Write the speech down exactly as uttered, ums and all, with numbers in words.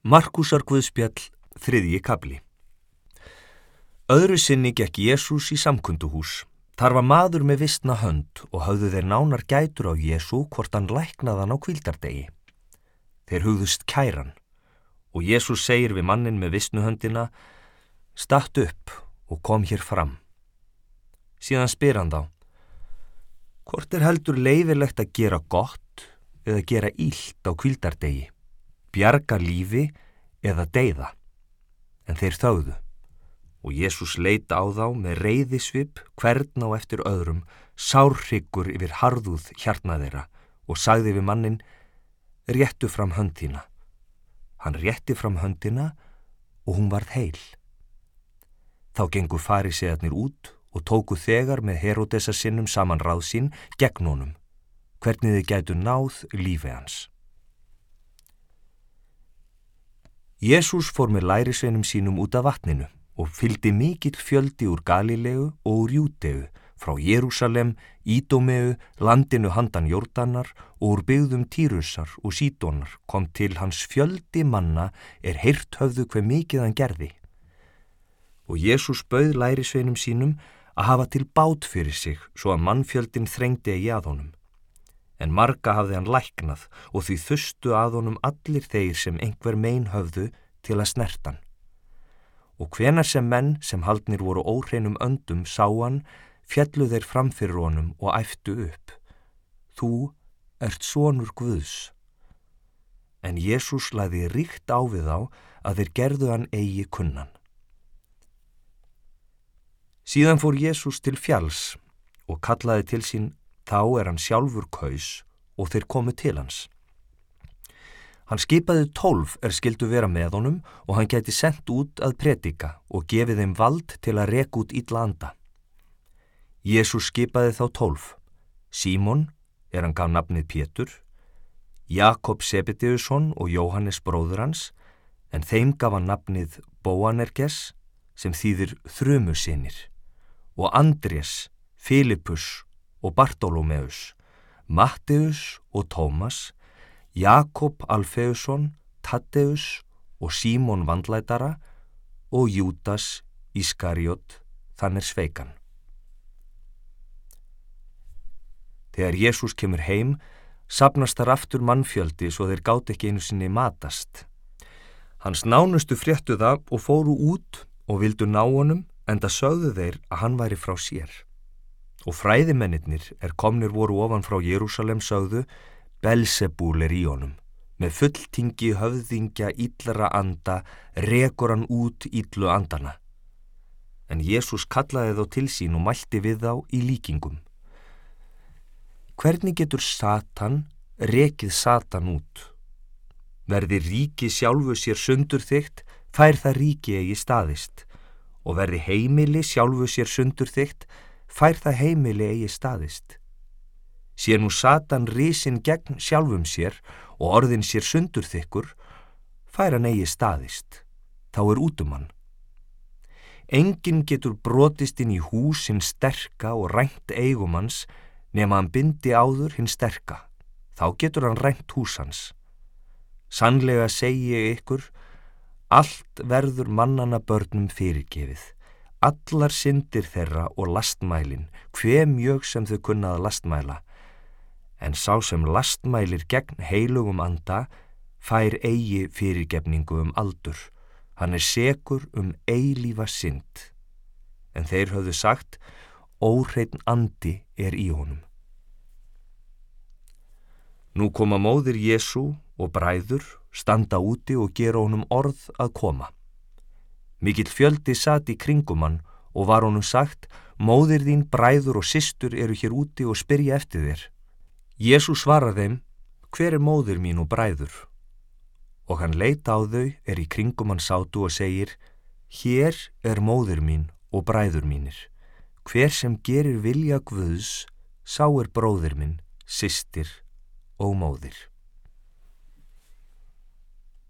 Markúsar guðspjall, þriðji kafli. Öðru sinni gekk Jesús í samkunduhús. Þar var maður með vistna hönd og höfðu þeir nánar gætur á Jesú hvort hann læknaði hann á hvíldardegi. Þeir hugðust kæran og Jesús segir við manninn með vistnu höndina: Statt upp og kom hér fram. Síðan spyr hann þá: Hvort er heldur leyfilegt að gera gott eða gera illt á hvíldardegi? Bjarga lífi eða deyða? En þeir þögðu. Og Jesús leit á þá með reiðisvip hvern á eftir öðrum, sárhryggur yfir harðúð hjarna þeirra, og sagði við manninn: Réttu fram hönd þína. Hann rétti fram höndina og hún varð heil. Þá gengu farísearnir út og tóku þegar með Heródesar sinnum saman ráð sín gegn honum, hvernig þið gætu náð lífi hans. Jesús fór með lærisveinum sínum út af vatninu og fylgdi mikill fjöldi úr Galileu og úr Júdeu, frá Jerúsalem, Ídómeu, landinu handan Jórdanar og úr byggðum Týrusar og Sídónar kom til hans fjöldi manna er heyrt höfðu hve mikið hann gerði. Og Jesús bauð lærisveinum sínum að hafa til bát fyrir sig svo að mannfjöldin þrengdi eigi að honum. En marga hafði hann læknað og því þustu að honum allir þeir sem einhver mein höfðu til að snertan. Og hvenær sem menn sem haldnir voru óhreinum öndum sá hann, féllu þeir fram fyrir honum og æptu upp: Þú ert sonur Guðs. En Jesús lagði ríkt á við þá að þeir gerðu hann eigi kunnan. Síðan fór Jesús til fjalls og kallaði til sín þá er hann sjálfur kaus og þeir komu til hans. Hann skipaði tólf er skyldu vera með honum og hann gæti sent út að predika og gefið þeim vald til að reka út illa anda. Jesús skipaði þá tólf: Símon, er hann gaf nafnið Pétur, Jakob Sebedeusson og Jóhannes bróður hans, en þeim gaf hann nafnið Bóanerges, sem þýðir þrumusynir, og Andrés, Filippus og Bartólómeus, Matteus og Tómas, Jakob Alfeusson, Taddeus og Símon vandlætara og Júdas Ískariot, þann er sveikan. Þegar Jesús kemur heim, safnast þar aftur mannfjöldi svo þeir gátu ekki einu sinni matast. Hans nánustu fréttu það og fóru út og vildu ná honum, enda sögðu þeir að hann væri frá sér. Og fræðimennirnir er komnir voru ofan frá Jerúsalem sögðu: Belzebúl er í honum, með fulltingi höfðingja illra anda rekur hann út illu andana. En Jesús kallaði þá til sín og mælti við þá í líkingum: Hvernig getur Satan rekið Satan út? Verði ríki sjálfu sér sundurþykkt, fær það ríki eigi staðist, og verði heimili sjálfu sér sundurþykkt, fær það heimili eigi staðist. Sé nú Satan risinn gegn sjálfum sér og orðin sér sundurþykkur, fær hann eigi staðist, þá er út um hann. Enginn getur brotist inn í hús hinn sterka og rænt eigum hans, nema hann bindi áður hinn sterka, þá getur hann rænt hús hans. Sannlega segi ég ykkur, allt verður mannanna börnum fyrirgefið, allar syndir þeirra og lastmælin, hve mjög sem þau kunna að lastmæla. En sá sem lastmælir gegn heilugum anda, fær eigi fyrirgefningu um aldur, hann er sekur um eilífa synd. En þeir höfðu sagt: Óhreinn andi er í honum. Nú koma móðir Jesú og bræður, standa úti og gera honum orð að koma. Mikill fjöldi sat í kringum hann og var honum sagt: Móðir þín, bræður og systur eru hér úti og spyrja eftir þér. Jesús svarar þeim: Hver er móðir mín og bræður? Og hann leit á þau er í kringum hann sátu og segir: Hér er móðir mín og bræður mínir. Hver sem gerir vilja Guðs, sá er bróðir minn, systir og móðir.